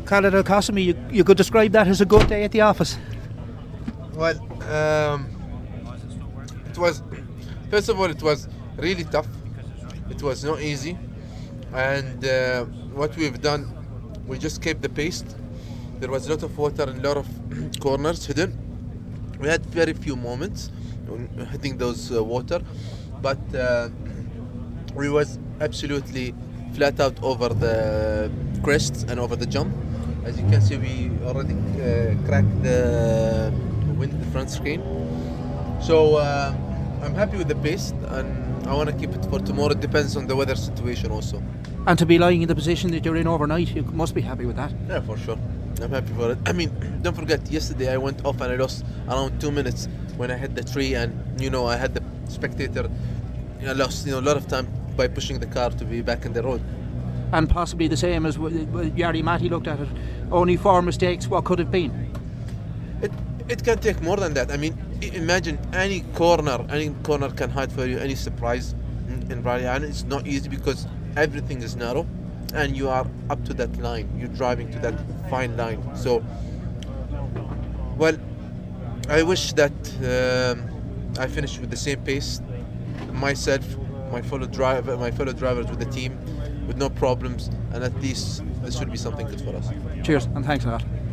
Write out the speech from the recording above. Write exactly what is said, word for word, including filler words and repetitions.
Khaled Al Qasimi, you, you could describe that as a good day at the office. Well, um, it was, first of all, it was really tough. It was not easy. And uh, what we've done, we just kept the pace. There was a lot of water and a lot of corners hidden. We had very few moments hitting those uh, water, but uh, we was absolutely flat out over the crests and over the jump. As you can see, we already uh, cracked the wind the front screen. So uh, I'm happy with the pace, and I want to keep it for tomorrow. It depends on the weather situation also. And to be lying in the position that you're in overnight, you must be happy with that. Yeah, for sure. I'm happy for it. I mean, don't forget, yesterday I went off and I lost around two minutes when I hit the tree, and you know I had the spectator. I lost you know a lot of time by pushing the car to be back in the road. And possibly the same as Jari Matti looked at it. Only four mistakes. What could it have been? It it can take more than that. I mean, imagine any corner, any corner can hide for you any surprise in, in rally, and it's not easy because everything is narrow, and you are up to that line. You're driving to that fine line. So, well, I wish that um, I finished with the same pace. Myself, my fellow driver, my fellow drivers with the team, with no problems, and at least this would be something good for us. Cheers, and thanks a lot.